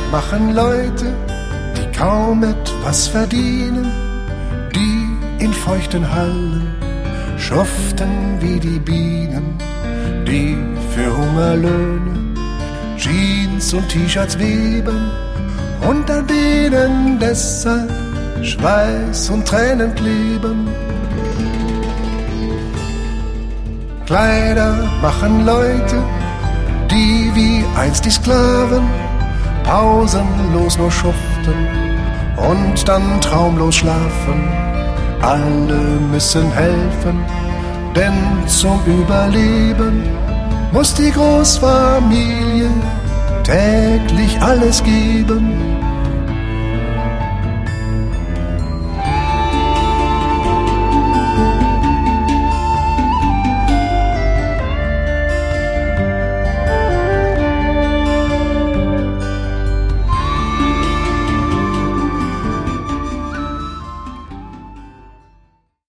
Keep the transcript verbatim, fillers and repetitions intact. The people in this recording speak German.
machen Leute, die kaum etwas verdienen, die in feuchten Hallen schuften wie die Bienen, die für Hungerlöhne Jeans und T-Shirts weben und an denen deshalb Schweiß und Tränen kleben. Kleider machen Leute, die wie einst die Sklaven pausenlos nur schuften und dann traumlos schlafen. Alle müssen helfen, denn zum Überleben muss die Großfamilie täglich alles geben.